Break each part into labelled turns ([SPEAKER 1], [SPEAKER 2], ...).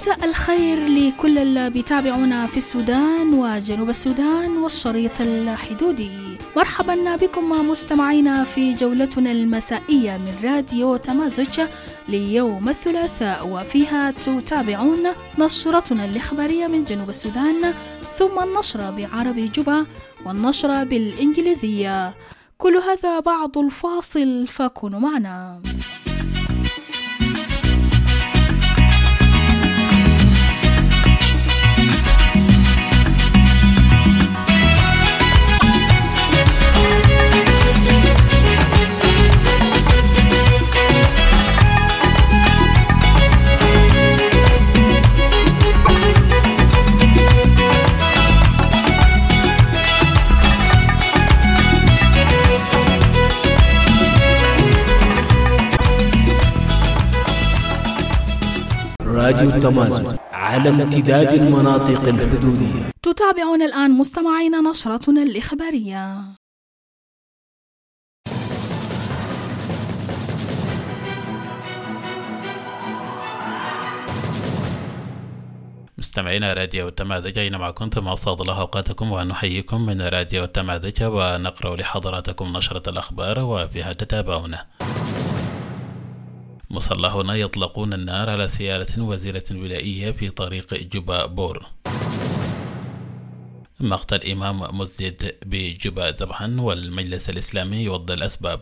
[SPEAKER 1] مساء الخير لكل اللي بيتابعونا في السودان وجنوب السودان والشريط الحدودي. مرحبا بكم مستمعينا في جولتنا المسائية من راديو تمازج ليوم الثلاثاء، وفيها تتابعون نشرتنا الإخبارية من جنوب السودان، ثم النشرة بعربي جوبا والنشرة بالإنجليزية. كل هذا بعد الفاصل، فكونوا معنا.
[SPEAKER 2] راديو تمازج على امتداد المناطق الحدودية.
[SPEAKER 1] تتابعون الآن مستمعين نشرتنا الإخبارية.
[SPEAKER 3] مستمعينا راديو تمازج، أينما كنتم أسعد الله أوقاتكم ونحييكم من راديو تمازج، ونقرأ لحضراتكم نشرة الأخبار وفيها تتابعونا. مسلحون يطلقون النار على سيارة وزيرة ولائية في طريق جوبا بور. مقتل إمام مسجد بجوبا ذبحا والمجلس الإسلامي يوضح الأسباب.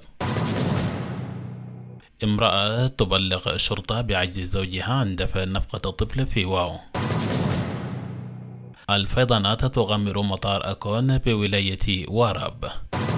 [SPEAKER 3] امرأة تبلغ الشرطة بعجز زوجها عن دفع نفقة الطفل في واو. الفيضانات تغمر مطار أكون بولاية واراب.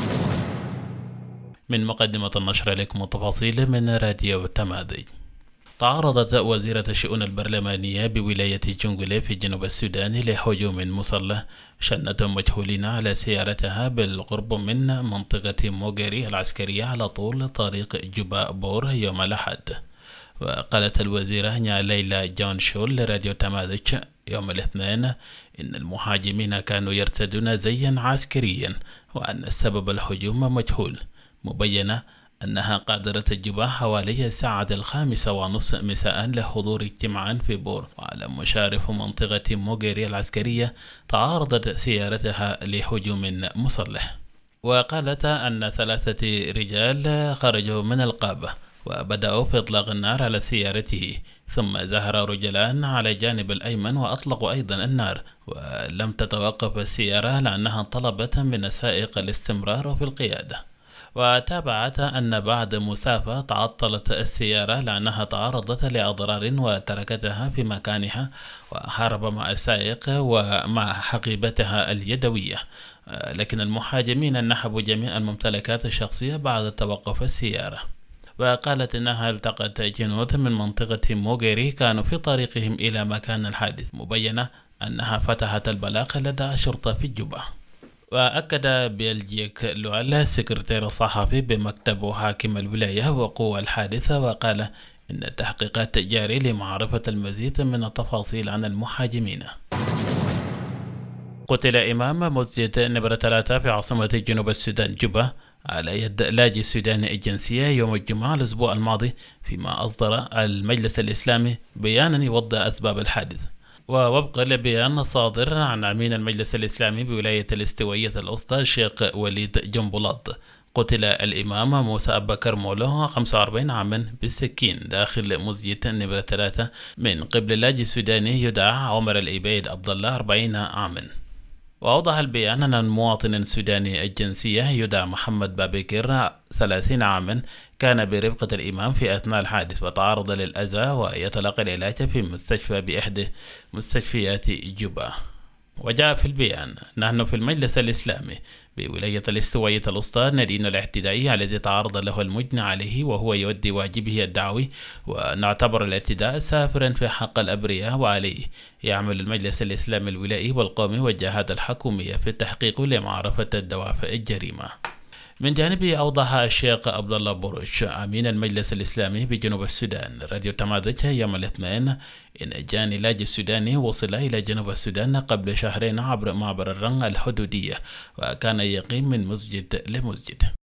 [SPEAKER 3] من مقدمة النشر لكم التفاصيل من راديو تمازج. تعرضت وزيرة الشؤون البرلمانية بولاية جنجلة في جنوب السودان لهجوم مسلح شنت مجهولين على سيارتها بالقرب من منطقة موغيري العسكرية على طول طريق جوبا بور يوم الأحد. وقالت الوزيرة ليلى جون شول لراديو تمازج يوم الاثنين إن المهاجمين كانوا يرتدون زيا عسكريا وأن السبب الهجوم مجهول، مبينة أنها قادرة جوبا حوالي الساعة 5:30 مساء لحضور اجتماع في بور. وعلى مشارف منطقة موغيري العسكرية تعارضت سيارتها لهجوم مسلح. وقالت أن 3 رجال خرجوا من القابة وبدأوا في إطلاق النار على سيارته، ثم ظهر رجلان على الجانب الأيمن وأطلقوا أيضا النار، ولم تتوقف السيارة لأنها طلبت من السائق الاستمرار في القيادة. وتابعت أن بعد مسافة تعطلت السيارة لأنها تعرضت لأضرار وتركتها في مكانها، وهرب مع السائق ومع حقيبتها اليدوية، لكن المهاجمين نهبوا جميع الممتلكات الشخصية بعد توقف السيارة. وقالت إنها التقت جنود من منطقة موغيري كانوا في طريقهم إلى مكان الحادث، مبينة أنها فتحت البلاغ لدى الشرطة في جوبا. وأكد بيلجيك لوال سكرتير الصحفي بمكتب حاكم الولاية وقوى الحادثة، وقال إن التحقيقات جاري لمعرفة المزيد من التفاصيل عن المهاجمين. قتل إمام مسجد نمرة 3 في عاصمة جنوب السودان جوبا على يد لاجئ سوداني الجنسية يوم الجمعة الأسبوع الماضي، فيما أصدر المجلس الإسلامي بيانا يوضح أسباب الحادث. ووفقا لبيان صادر عن أمين المجلس الإسلامي بولاية الاستوائية الوسطى الشيخ وليد جنبلاط، قتل الإمام موسى أبو بكر مولو 45 عاما بالسكين داخل مسجد نمرة 3 من قبل لاجئ سوداني يدعى عمر العبيد عبد الله 40 عاما. وأوضح البيان أن المواطن السوداني الجنسية يدعى محمد بابكر 30 عاما كان برفقة الإمام في أثناء الحادث وتعرض للأذى ويتلقى العلاج في مستشفى بإحدى مستشفيات جوبا. وجاء في البيان: نحن في المجلس الإسلامي بولاية الاستوائية الوسطى ندين الاعتداء الذي تعرض له المجني عليه وهو يؤدي واجبه الدعوي، ونعتبر الاعتداء سافرا في حق الأبرياء، وعليه يعمل المجلس الإسلامي الولائي والقومي والجهات الحكومية في التحقيق لمعرفة الدوافع الجريمة. من جانبه أوضح الشيخ عبد الله بورش أمين المجلس الإسلامي بجنوب السودان راديو تمازج يوم الاثنين إن جاني لاجئ السوداني وصل إلى جنوب السودان قبل شهرين عبر معبر الرنغ الحدودية، وكان يقيم من مسجد لمسجد.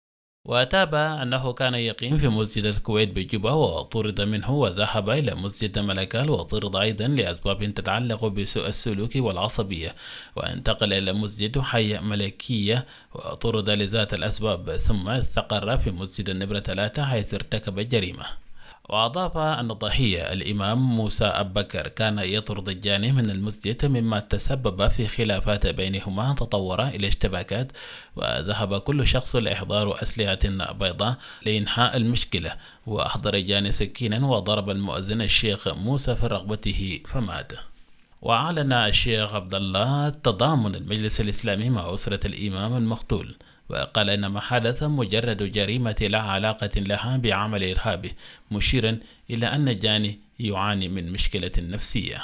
[SPEAKER 3] وتابع أنه كان يقيم في مسجد الكويت بجوبا وطرد منه وذهب إلى مسجد ملكال وطرد أيضا لأسباب تتعلق بسوء السلوك والعصبية، وانتقل إلى مسجد حي ملكية وطرد لذات الأسباب، ثم استقر في مسجد النبرة 3 حيث ارتكب الجريمة. وأضاف أن الضحية الإمام موسى أبو بكر كان يطرد الجاني من المسجد، مما تسبب في خلافات بينهما تطور إلى اشتباكات، وذهب كل شخص لإحضار أسلحة بيضاء لإنهاء المشكلة، وأحضر الجاني سكينا وضرب المؤذن الشيخ موسى في رقبته فمات. وأعلن الشيخ عبد الله تضامن المجلس الإسلامي مع أسرة الإمام المقتول، وقال إن ما حدث مجرد جريمة لا علاقة لها بعمل إرهابي، مشيرا إلى أن الجاني يعاني من مشكلة نفسية.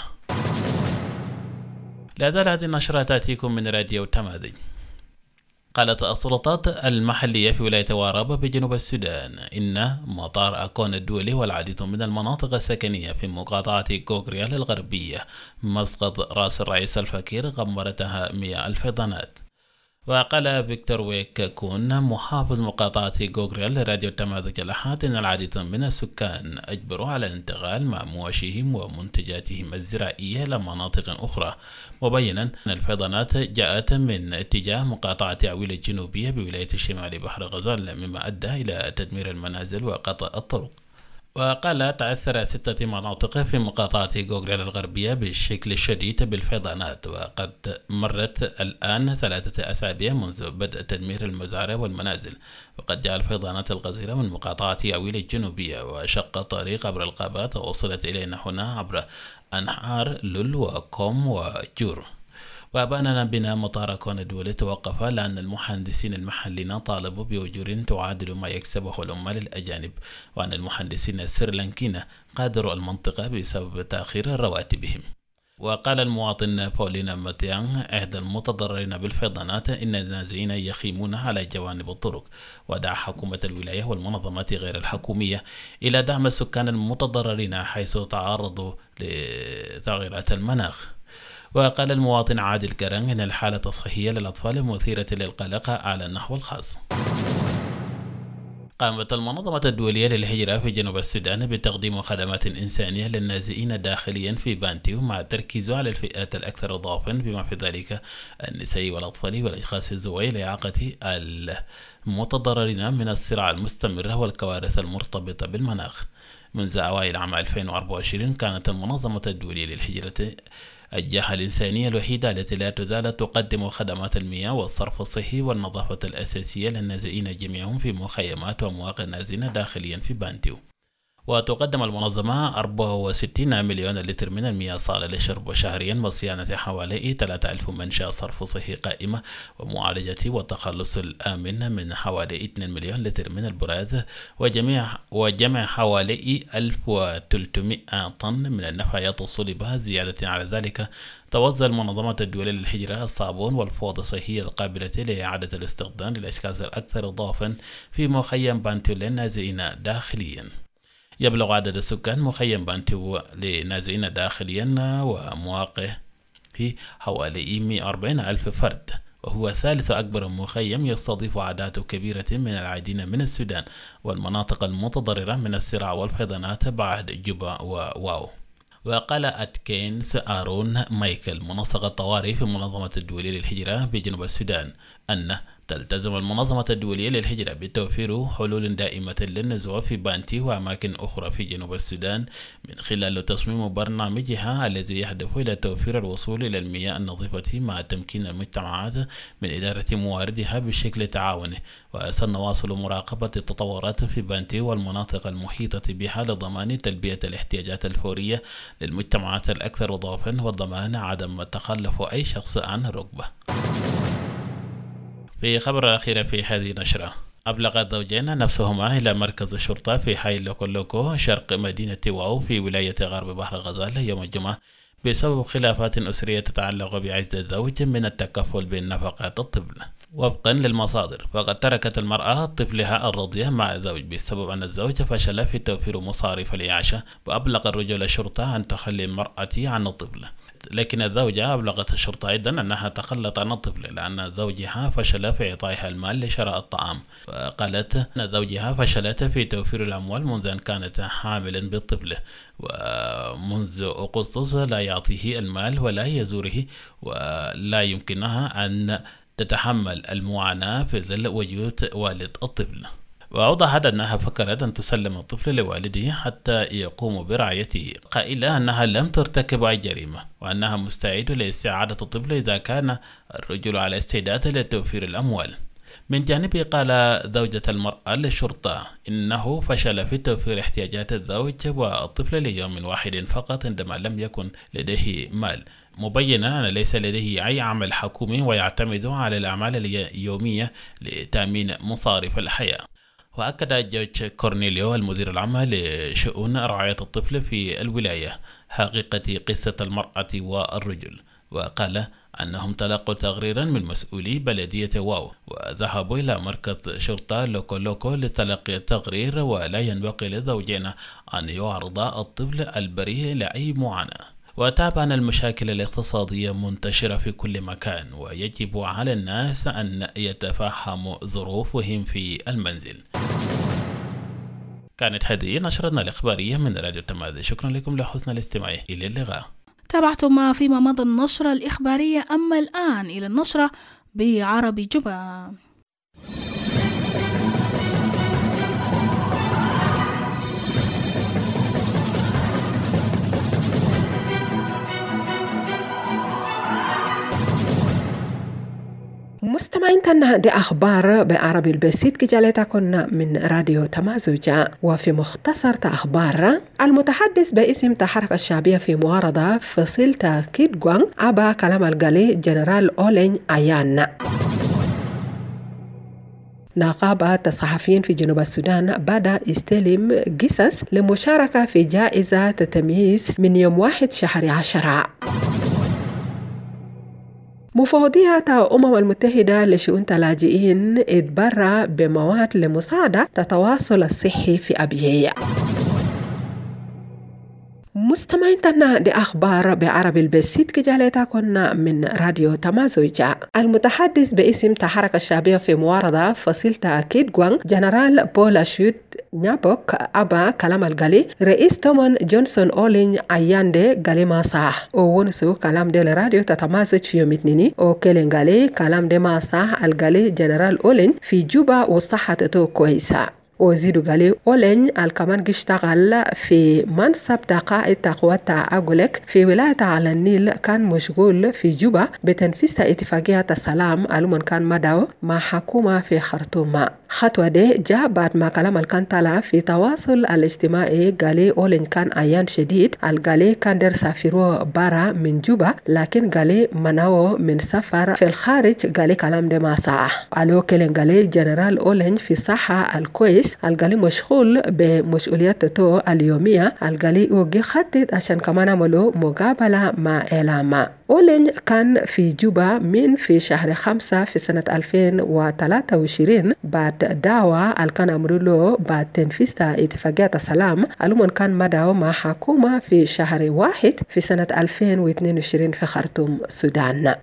[SPEAKER 3] لا زال هذه النشرة تأتيكم من راديو تماذج. قالت السلطات المحلية في ولاية وارابة بجنوب السودان إن مطار أكون الدولي والعديد من المناطق السكنية في مقاطعة غوغريال الغربية مسقط رأس الرئيس الفكير غمرتها 100 الفيضانات. وقال فيكتور ويك كون محافظ مقاطعة غوغريال لراديو تماذج الأحد إن العديد من السكان أجبروا على الانتقال مع مواشيهم ومنتجاتهم الزراعية إلى مناطق أخرى، مبينا أن الفيضانات جاءت من اتجاه مقاطعة عويل الجنوبية بولاية شمال بحر غزال، مما أدى إلى تدمير المنازل وقطع الطرق. وقال تأثر 6 مناطق في مقاطعة غوغريال الغربية بشكل شديد بالفيضانات، وقد مرت الآن 3 أسابيع منذ بدء تدمير المزارع والمنازل، وقد جاء الفيضانات الغزيرة من مقاطعة عويل الجنوبية وشق الطريق عبر الغابات ووصلت إلينا هنا عبر أنهار لول وكوم وجور. وأباننا بنا مطار أكون الدولي توقف لأن المهندسين المحليين طالبوا بأجور تعادل ما يكسبه العمال الأجانب، وأن المهندسين السريلانكيين قادروا المنطقة بسبب تأخير رواتبهم. وقال المواطن بولينا ماتيان إحدى المتضررين بالفيضانات إن النازحين يخيمون على جوانب الطرق، ودعا حكومة الولاية والمنظمات غير الحكومية إلى دعم السكان المتضررين حيث تعرضوا لتغيرات المناخ. وقال المواطن عادل كرن إن الحالة الصحية للأطفال مثيرة للقلق على النحو الخاص. قامت المنظمة الدولية للهجرة في جنوب السودان بتقديم خدمات إنسانية للنازحين داخليا في بانتيو، مع التركيز على الفئات الأكثر ضعفا بما في ذلك النساء والأطفال والأشخاص ذوي الإعاقة المتضررين من الصراع المستمر والكوارث المرتبطة بالمناخ. منذ أوائل عام 2024 كانت المنظمة الدولية للهجرة الجهة الإنسانية الوحيدة التي لا تزال تقدم خدمات المياه والصرف الصحي والنظافة الأساسية للنازحين جميعهم في مخيمات ومواقع نازحين داخليا في بانتيو. وتقدم المنظمة 64 مليون لتر من المياه الصالحة للشرب شهريا، وصيانة حوالي 3000 منشأة صرف صحي قائمة، ومعالجة والتخلص الآمن من حوالي 2 مليون لتر من البراز، وجمع حوالي 1300 طن من النفايات الصلبة. زيادة على ذلك توزع المنظمة الدولية للهجرة الصابون والفوط الصحية القابلة لإعادة الاستخدام للأشخاص الأكثر ضعفا في مخيم بانتيو للنازحين داخليا. يبلغ عدد السكان مخيم بانتيو لنازحين داخليا ومواقع حوالي 140 ألف فرد، وهو ثالث أكبر مخيم يستضيف أعداد كبيرة من العائدين من السودان والمناطق المتضررة من الصراع والفيضانات بعد جوبا وواو. وقال أتكينز آرون مايكل منسق الطوارئ في المنظمة الدولية للهجرة بجنوب السودان أن تلتزم المنظمة الدولية للهجرة بتوفير حلول دائمة للنزوح في بانتي وأماكن أخرى في جنوب السودان من خلال تصميم برنامجها الذي يهدف إلى توفير الوصول إلى المياه النظيفة مع تمكين المجتمعات من إدارة مواردها بشكل تعاوني. وسنواصل مراقبة التطورات في بانتي والمناطق المحيطة بها لضمان تلبية الاحتياجات الفورية للمجتمعات الأكثر ضعفا وضمان عدم تخلف أي شخص عن ركبة. في خبر الأخير في هذه النشرة، أبلغ الزوجين نفسهما إلى مركز الشرطة في حي لوكولوكو شرق مدينة واو في ولاية غرب بحر غزال يوم الجمعة بسبب خلافات أسرية تتعلق بعجز الزوج من التكفل بنفقات الطفل. وفقا للمصادر فقد تركت المرأة طفلها الرضيع مع الزوج بسبب أن الزوج فشل في توفير مصاريف الإعاشة، وأبلغ الرجل الشرطة عن تخلي المرأة عن الطفل. لكن الزوجة أبلغت الشرطة أيضا أنها تخلت عن الطفل لأن زوجها فشل في إعطائها المال لشراء الطعام. وقالت أن زوجها فشلت في توفير الأموال منذ أن كانت حاملا بالطفل، ومنذ أغسطس لا يعطيه المال ولا يزوره، ولا يمكنها أن تتحمل المعاناة في ظل وجود والد الطفل. وأوضحت أنها فكرت أن تسلم الطفل لوالده حتى يقوم برعايته، قائلة أنها لم ترتكب أي جريمة وأنها مستعدة لاستعادة الطفل إذا كان الرجل على استعداد لتوفير الأموال. من جانبه قال زوجة المرأة للشرطة إنه فشل في توفير احتياجات الزوج والطفل ليوم واحد فقط عندما لم يكن لديه مال، مبينا أن ليس لديه أي عمل حكومي ويعتمد على الأعمال اليومية لتأمين مصاريف الحياة. وأكد جورج كورنيليو المدير العام لشؤون رعاية الطفل في الولاية حقيقة قصة المرأة والرجل، وقال أنهم تلقوا تقريرا من مسؤولي بلدية واو وذهبوا إلى مركز شرطة لوكو لتلقي التقرير، ولا ينبغي للزوجين أن يعرضا الطفل البريء لأي معاناة. وتابع أن المشاكل الاقتصادية منتشرة في كل مكان ويجب على الناس أن يتفهموا ظروفهم في المنزل. كانت هذه نشرتنا الإخبارية من راديو تمازي، شكرا لكم لحسن الاستماع، إلى اللقاء.
[SPEAKER 1] تابعتم فيما مضى النشرة الإخبارية، أما الآن إلى النشرة بعربي جبا.
[SPEAKER 4] مستمعين دي أخبار بعربي البسيط كجالتكن من راديو تمازوجا. وفي مختصر أخبار، المتحدث باسم الحركة الشعبية في معارضة فصيل تأكيد جوان أبا كلام الجالي جنرال أولين أيان. نقابة الصحفيين في جنوب السودان بدأ يستلم قصص لمشاركة في جائزة تمييز من يوم 1 شهر 10. مفوضية الأمم المتحدة لشؤون اللاجئين اتبرع بمواد لمساعدة التواصل الصحي في أبيية. مستمعين دي أخبار بعربي البسيط كجالتكن من راديو تمازوجا. المتحدث باسم الحركة الشعبية في معارضة فصيل تأكيد جوان جنرال بولا شود نيابوك أبا كلام الغالي رئيس تومون جونسون أولين أياندي غالي ما صح ونسو كلام دي الراديو تتمازج في يوم اثنين وكيلين غالي كلام دي ما صح الغالي جنرال أولين في جوبا وصحة تو كويسة. وزيدو غالي أولين الكمان اشتغل في منصب قائد تقوى أقولك في ولاية على النيل، كان مشغول في جوبا بتنفيذ اتفاقية السلام المن كان مدعو مع حكومة في خرطوم. خطوة دي جاء بعد ما كلام الكانتالا في تواصل الاجتماعي غالي أولين كان أيان شديد الغالي كان در سافروا برا من جوبا، لكن غالي منعو من سفر في الخارج. غالي كلام دي ما صح ألو كيلين غالي جنرال أولين في صحة الكويس الغالي مشغول بمسؤولياته اليومية. الغالي وجي خطط عشان كمان عملوا مقابلة مع إعلام. أولين كان في جوبا من في شهر 5 في سنة 2023 بعد دعوة كان عملوا له بعد تنفيذ اتفاقية السلام المن كان مدعو مع حكومة في شهر 1 في سنة 2022 في خرطوم السودان.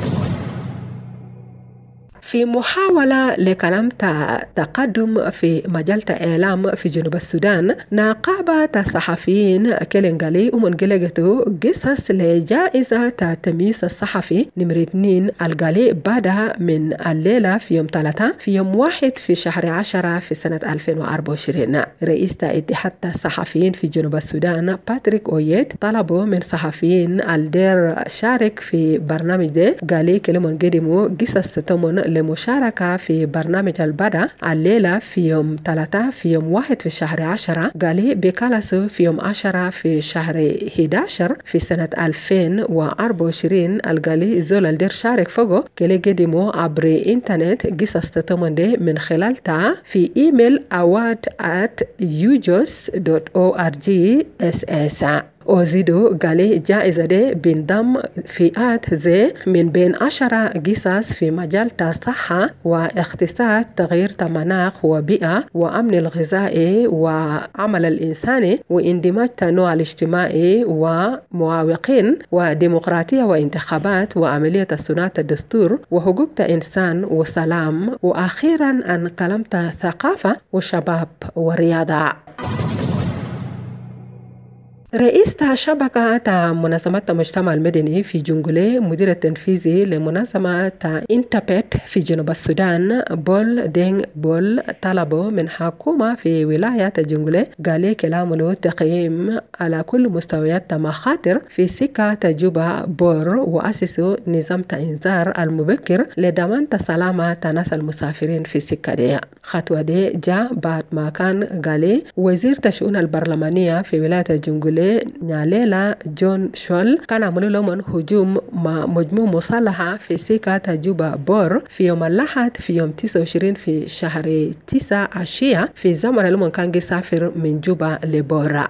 [SPEAKER 4] في محاولة لكلام تقدم في مجال الإعلام في جنوب السودان، نقابة الصحفيين كيلينغالي ومنجلجتو قصص لجائزة تمييز الصحفي نمرة 2 الغالي بدأ من الليلة في يوم 3 في يوم 1 في شهر 10 في سنة 2024. رئيس اتحاد الصحفيين في جنوب السودان باتريك أويت طلبوا من صحفيين الدير شارك في برنامج ده. غالي كلمون قدموا قصص تمون لمشاركة في برنامج البدا الليلة في يوم 3 في يوم 1 في شهر 10. قالي بكالسو في يوم 10 في شهر 11 في سنة 2024. القالي زول الدير شارك فوقه كلي قدموا عبر انترنت قصص تتمن دي من خلال في ايميل award@ujos.org/ss. وزيدو قال جائزة دي بينضم فئات زي من بين 10 قصص في مجال الصحة واقتصاد تغيير المناخ وبيئة وأمن الغذائي وعمل الإنساني واندماج التنوع الاجتماعي ومعوقين وديمقراطية وانتخابات وعملية صناعة الدستور وحقوق الإنسان وسلام وأخيرا أن كلمت ثقافة وشباب ورياضة. رئيس شبكة منظمة المجتمع المدني في جنجولي مدير التنفيذي لمنظمة انتابت في جنوب السودان بول دينغ بول طلبوا من حكومة في ولاية جنجولي قال كلامه تقييم على كل مستويات مخاطر في سكة جوبا بور وأسسوا نظام إنذار المبكر لضمان سلامة ناس المسافرين في السكة دي. خطوة دي جاء بعد ما كان قال وزير الشؤون البرلمانية في ولاية جنجولي نياليلا جون شول كان عملوا لهم هجوم مع مجموعة مسلحة في سكة جوبا بور في يوم الأحد في يوم 29 في شهر 9 عشية في زمن لما كان يسافر من جوبا لبورا.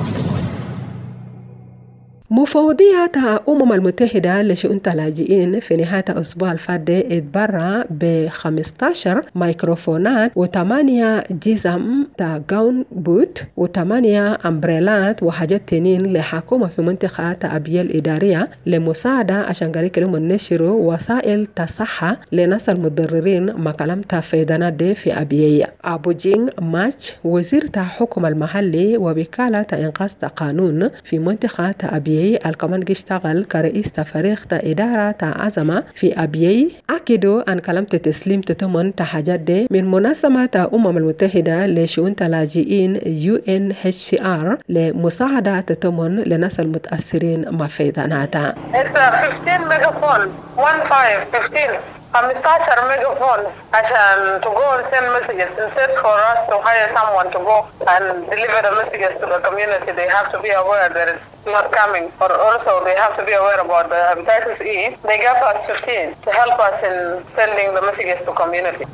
[SPEAKER 4] مفوضية المتحدة لشؤون اللاجئين في نهاية الأسبوع الفادي اتبرع ب 15 ميكروفونات و8 جزم جاون بوت و8 أمبريلات وحاجات تانيين لحكومة في منطقة أبيي الإدارية لمساعدة عشان قالك لهم نشروا وسائل الصحة لناس المتضررين ما كلمت فيضانات دي في أبيي. أبو جين ماتش وزير الحكومة المحلي ووكالة إنقاذ القانون في منطقة أبيي الكمان اشتغل كرئيس فريق إدارة عزمة في أبيي أكدوا أن كلمة تسليم تتمن تحاجات دي من منظمة المتحدة لشؤون اللاجئين UNHCR لمساعدة تتمن لناس المتأثرين ما فيضاناتها.
[SPEAKER 5] It's a 15 megaphone 15 15 megaphone عشان to go and send messages instead for us to hire someone to go and deliver the messages to the community. They have to be aware that it's not coming, or also they have to be aware about the hepatitis E. They gave us 15 to help us in sending the messages to community.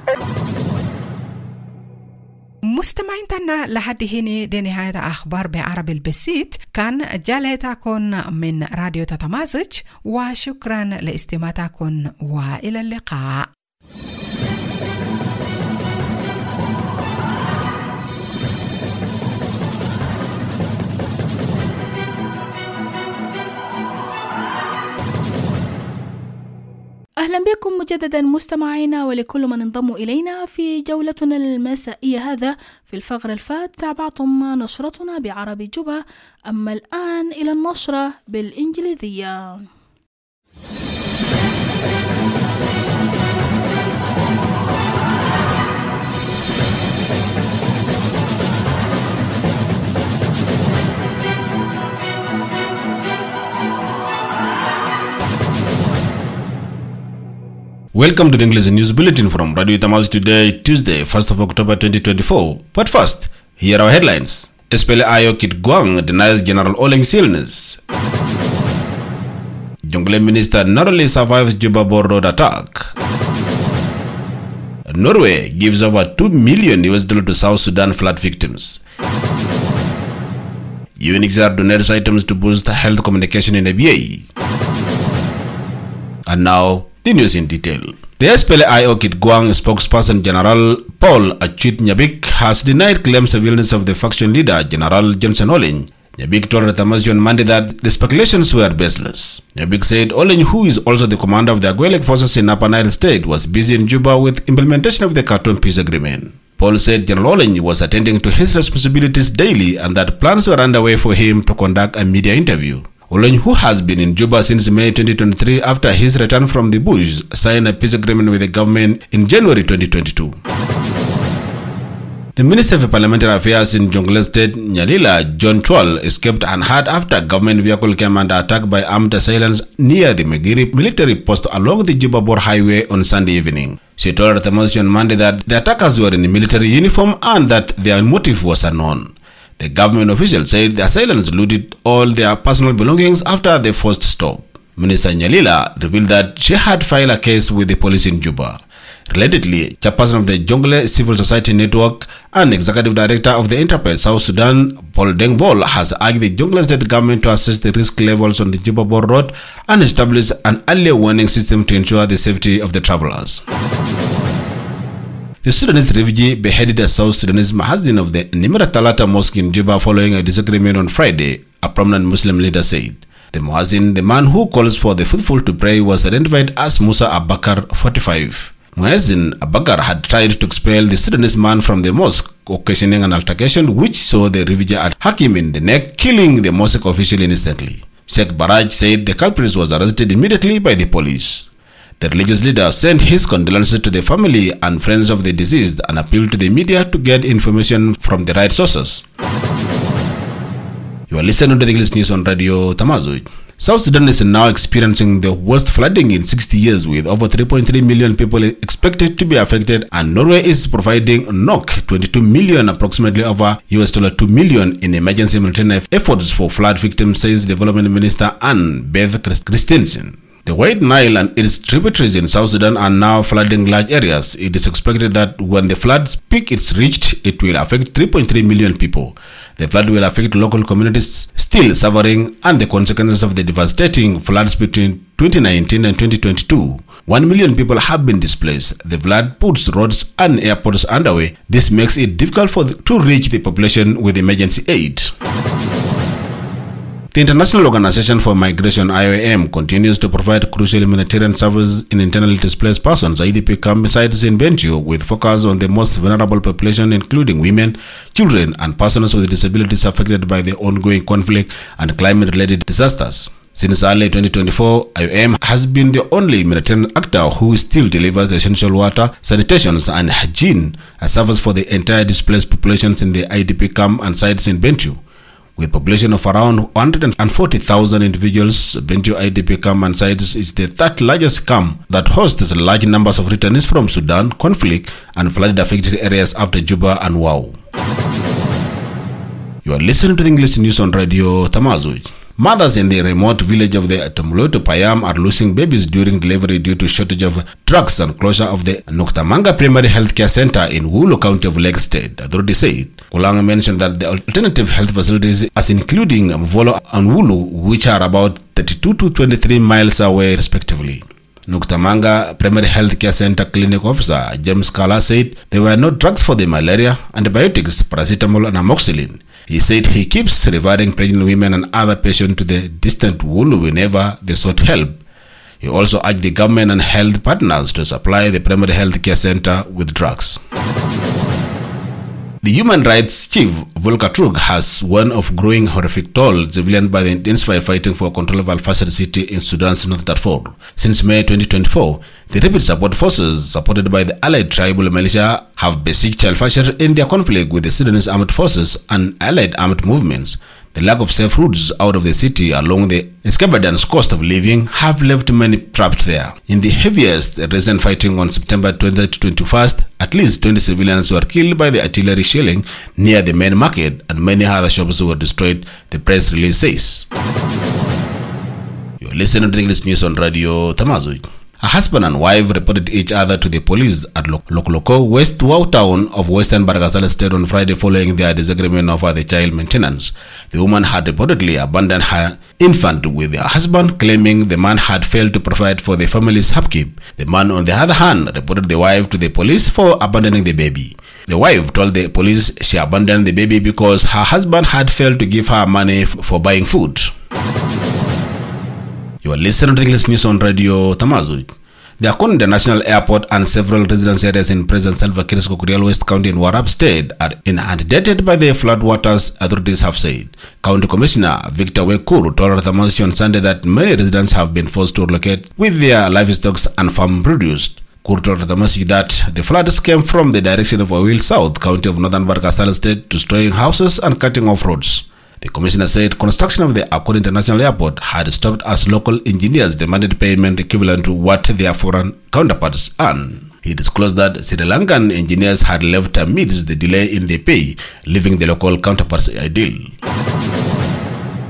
[SPEAKER 6] مستمعين تنا لحد هنا دي نهاية أخبار بعربي البسيط كان جالتكم من راديو تتمازج وشكرا لاستماعتكم وإلى اللقاء.
[SPEAKER 1] أهلا بكم مجددا مستمعينا ولكل من انضموا إلينا في جولتنا المسائية. هذا في الفقرة الفات تابعتم نشرتنا بعربي جوبا، أما الآن إلى النشرة بالإنجليزية.
[SPEAKER 7] Welcome to the English News Bulletin from Radio Tamaz today, Tuesday, 1st of October 2024. But first, here are our headlines. SPLA-IO Kit Gwang denies General Oleng's illness. Jonglei Minister narrowly survives Juba Bor Road attack. Norway gives over $2 million to South Sudan flood victims. UNHCR donates items to boost health communication in ABA. And now, the news in detail. The SPLA-IO Kit Gwang spokesperson General Paul Achit Nyabik has denied claims of illness of the faction leader General Johnson Oleng. Nyabik told Tamazio on Monday that the speculations were baseless. Nyabik said Oleng, who is also the commander of the Agwelek forces in Upper Nile State, was busy in Juba with implementation of the Khartoum peace agreement. Paul said General Oleng was attending to his responsibilities daily and that plans were underway for him to conduct a media interview. Oleng, who has been in Juba since May 2023 after his return from the bush, signed a peace agreement with the government in January 2022. The Minister for Parliamentary Affairs in Jonglei State, Nyalila John Chwal, escaped unhurt after a government vehicle came under attack by armed assailants near the Megiri military post along the Juba-Bor highway on Sunday evening. She told Tamazio on Monday that the attackers were in military uniform and that their motive was unknown. The government official said the assailants looted all their personal belongings after the forced stop. Minister Nyalila revealed that she had filed a case with the police in Juba. Relatedly, chairperson of the Jonglei Civil Society Network and executive director of the Enterprise South Sudan, Paul Dengbol, has urged the Jonglei state government to assess the risk levels on the Juba Bor Road and establish an early warning system to ensure the safety of the travelers. The Sudanese refugee beheaded a South Sudanese Muezzin of the Nimra Talata Mosque in Juba following a disagreement on Friday, a prominent Muslim leader said. The Muezzin, the man who calls for the faithful to pray, was identified as Musa Abakar, 45. Muezzin Abakar had tried to expel the Sudanese man from the mosque, occasioning an altercation which saw the refugee hack him in the neck, killing the mosque official instantly. Sheikh Baraj said the culprit was arrested immediately by the police. The religious leader sent his condolences to the family and friends of the deceased and appealed to the media to get information from the right sources. You are listening to the English News on Radio Tamazuj. South Sudan is now experiencing the worst flooding in 60 years, with over 3.3 million people expected to be affected, and Norway is providing 22 million, approximately over $2 million, in emergency humanitarian efforts for flood victims, says Development Minister Anne Beth Christensen. The White Nile and its tributaries in South Sudan are now flooding large areas. It is expected that when the flood's peak is reached, it will affect 3.3 million people. The flood will affect local communities still suffering and the consequences of the devastating floods between 2019 and 2022. 1 million people have been displaced. The flood puts roads and airports underway. This makes it difficult to reach the population with emergency aid. The International Organization for Migration, IOM, continues to provide crucial humanitarian services in internally displaced persons (IDP) camp sites in Bentiu, with focus on the most vulnerable population, including women, children, and persons with disabilities affected by the ongoing conflict and climate-related disasters. Since early 2024, IOM has been the only humanitarian actor who still delivers essential water, sanitation, and hygiene, a service for the entire displaced populations in the IDP camp and sites in Bentiu. With a population of around 140,000 individuals, Bentiu IDP camp and sites is the third largest camp that hosts large numbers of returnees from Sudan, conflict, and flood-affected areas after Juba and Wau. You are listening to the English News on Radio Tamazuj. Mothers in the remote village of the Tomoloto Payam are losing babies during delivery due to shortage of drugs and closure of the Noktamanga Primary Health Care Center in Wulu County of Lake State. Authority said. Kulang mentioned that the alternative health facilities, as including Mvolo and Wulu, which are about 32 to 23 miles away respectively. Noktamanga Primary Health Care Center Clinic Officer James Kala said there were no drugs for the malaria, antibiotics, paracetamol, and amoxicillin. He said he keeps referring pregnant women and other patients to the distant Wulu whenever they sought help. He also urged the government and health partners to supply the primary health care center with drugs. The human rights chief, Volker Turk, has warned of growing horrific toll civilians by the intensified fighting for control of Al-Fasher city in Sudan's North Darfur. Since May 2024, the Rapid Support Forces, supported by the allied tribal militia, have besieged Al-Fasher in their conflict with the Sudanese armed forces and allied armed movements. The lack of safe routes out of the city along the Escabadans cost of living have left many trapped there. In the heaviest recent fighting on September 20th to 21st, at least 20 civilians were killed by the artillery shelling near the main market and many other shops were destroyed, the press release says. You are listening to the English News on Radio Tamazuj. A husband and wife reported each other to the police at Lokoloko, West Wau town of Western Baragazal State on Friday following their disagreement over the child maintenance. The woman had reportedly abandoned her infant with her husband, claiming the man had failed to provide for the family's upkeep. The man, on the other hand, reported the wife to the police for abandoning the baby. The wife told the police she abandoned the baby because her husband had failed to give her money for buying food. You are listening to English News on Radio Tamazuj. The Akon International Airport and several residence areas in President Salva Kiir's Kokorial West County in Warrap State are inundated by the floodwaters, authorities have said. County Commissioner Victor Wekuru told Tamazuj on Sunday that many residents have been forced to relocate with their livestock and farm produce. Kuru told Tamazuj that the floods came from the direction of Awil South, County of Northern Bargasal State, destroying houses and cutting off roads. The commissioner said construction of the Akon International Airport had stopped as local engineers demanded payment equivalent to what their foreign counterparts earn. He disclosed that Sri Lankan engineers had left amidst the delay in their pay, leaving the local counterparts idle.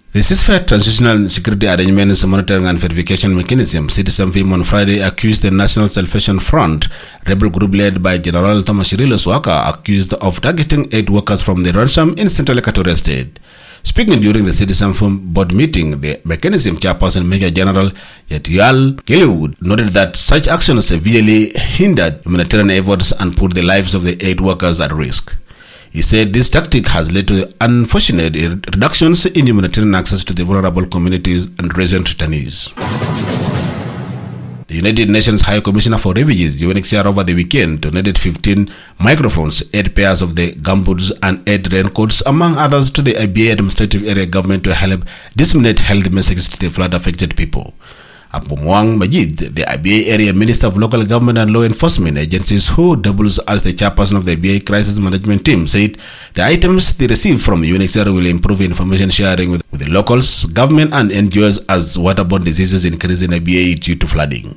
[SPEAKER 7] The ceasefire transitional security arrangements monitoring and verification mechanism, CITSMV, on Friday accused the National Salvation Front, rebel group led by General Thomas Shirilo Swaka, accused of targeting aid workers from the ransom in Central Equatoria State. Speaking during the CITSMV board meeting, the mechanism chairperson Major General Yetial Kellywood noted that such actions severely hindered humanitarian efforts and put the lives of the aid workers at risk. He said this tactic has led to unfortunate reductions in humanitarian access to the vulnerable communities and recent returnees. The United Nations High Commissioner for Refugees, UNHCR, over the weekend donated 15 microphones, 8 pairs of the gumboots and 8 raincoats, among others, to the IBA administrative area government to help disseminate health messages to the flood-affected people. Apumwang Majid, the IBA area minister of local government and law enforcement agencies, who doubles as the chairperson of the IBA crisis management team, said the items they receive from UNHCR will improve information sharing with the locals, government and NGOs as waterborne diseases increase in IBA due to flooding.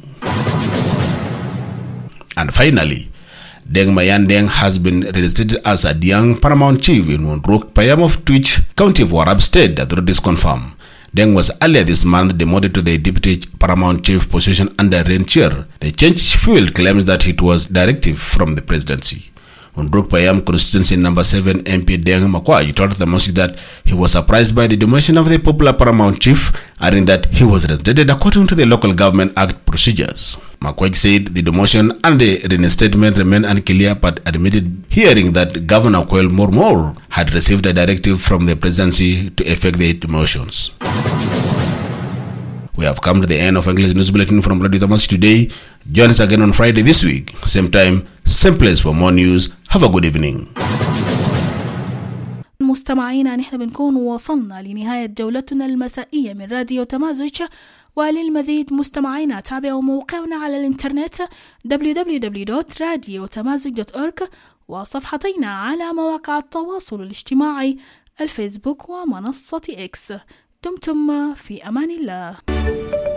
[SPEAKER 7] And finally, Deng Mayandeng has been reinstated as a Diang Paramount Chief in Wondruk Payam of Twitch, County of Warab State, authorities confirm. Deng was earlier this month demoted to the Deputy Paramount Chief position under Ren Chair. The change fueled claims that it was directive from the presidency. Wondruk Payam constituency number 7 MP Deng Makwai told the mosque that he was surprised by the demotion of the popular Paramount Chief, adding that he was reinstated according to the Local Government Act procedures. Makwai said the demotion and the reinstatement remain unclear, but admitted hearing that Governor Kwel Mormor had received a directive from the presidency to effect the demotions. We have come to the end of English News Bulletin from Radio Thomas today. Join us again on Friday this week. Same time, same place for more news. Have a good evening.
[SPEAKER 1] مستمعينا، نحن بنكون وصلنا لنهاية جولتنا المسائية من راديو تمازج. وللمزيد مستمعينا تابعوا موقعنا على الانترنت www.radiotamazig.org وصفحتنا على مواقع التواصل الاجتماعي الفيسبوك ومنصة إكس. دمتم في أمان الله.